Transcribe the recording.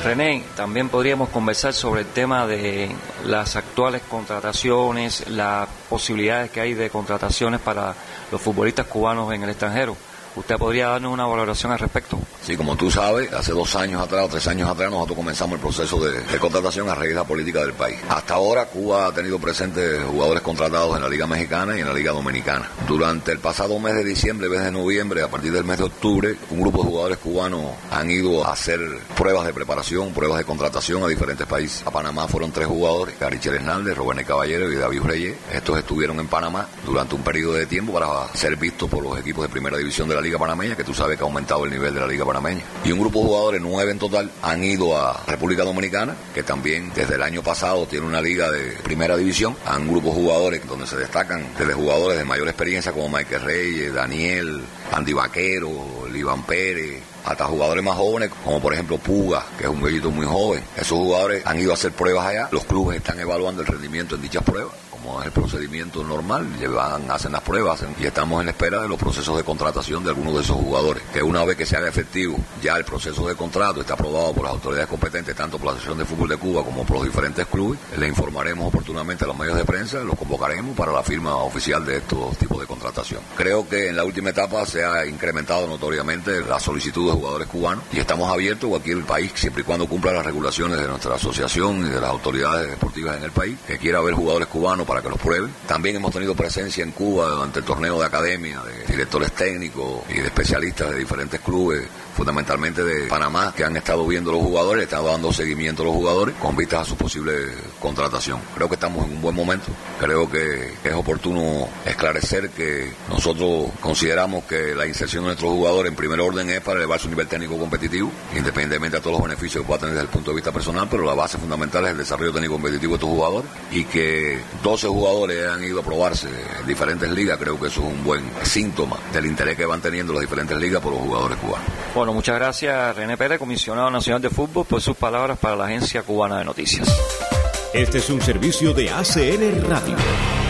René, también podríamos conversar sobre el tema de las actuales contrataciones, las posibilidades que hay de contrataciones para los futbolistas cubanos en el extranjero. ¿Usted podría darnos una valoración al respecto? Sí, como tú sabes, hace 2 años atrás o 3 años atrás nosotros comenzamos el proceso de contratación a raíz de la política del país. Hasta ahora Cuba ha tenido presentes jugadores contratados en la Liga Mexicana y en la Liga Dominicana. Durante el pasado mes de diciembre, mes de noviembre, a partir del mes de octubre, un grupo de jugadores cubanos han ido a hacer pruebas de preparación, pruebas de contratación a diferentes países. A Panamá fueron 3 jugadores, Garichel Hernández, Roberto Caballero y David Reyes. Estos estuvieron en Panamá durante un periodo de tiempo para ser vistos por los equipos de primera división de la Liga Panameña, que tú sabes que ha aumentado el nivel de la Liga Panameña. Y un grupo de jugadores, 9 en total, han ido a República Dominicana, que también desde el año pasado tiene una liga de primera división. Han grupos de jugadores donde se destacan desde jugadores de mayor experiencia como Michael Reyes, Daniel, Andy Vaquero, Iván Pérez, hasta jugadores más jóvenes como por ejemplo Puga, que es un bellito muy joven. Esos jugadores han ido a hacer pruebas allá. Los clubes están evaluando el rendimiento en dichas pruebas, como es el procedimiento normal, hacen las pruebas y estamos en espera de los procesos de contratación de algunos de esos jugadores, que una vez que se haga efectivo ya el proceso de contrato está aprobado por las autoridades competentes, tanto por la Asociación de Fútbol de Cuba como por los diferentes clubes, le informaremos oportunamente a los medios de prensa, los convocaremos para la firma oficial de estos tipos de contratación. Creo que en la última etapa se ha incrementado notoriamente la solicitud de jugadores cubanos y estamos abiertos a cualquier país, siempre y cuando cumpla las regulaciones de nuestra asociación y de las autoridades deportivas en el país, que quiera ver jugadores cubanos para que los prueben. También hemos tenido presencia en Cuba durante el torneo de academia, de directores técnicos y de especialistas de diferentes clubes, fundamentalmente de Panamá, que han estado viendo los jugadores, están dando seguimiento a los jugadores con vistas a su posible contratación. Creo que estamos en un buen momento. Creo que es oportuno esclarecer que nosotros consideramos que la inserción de nuestros jugadores en primer orden es para elevar su nivel técnico competitivo, independientemente de todos los beneficios que pueda tener desde el punto de vista personal, pero la base fundamental es el desarrollo técnico competitivo de estos jugadores, y que 12 jugadores han ido a probarse en diferentes ligas. Creo que eso es un buen síntoma del interés que van teniendo las diferentes ligas por los jugadores cubanos. Bueno, muchas gracias René Pérez, comisionado nacional de fútbol, por sus palabras para la Agencia Cubana de Noticias. Este es un servicio de ACN Radio.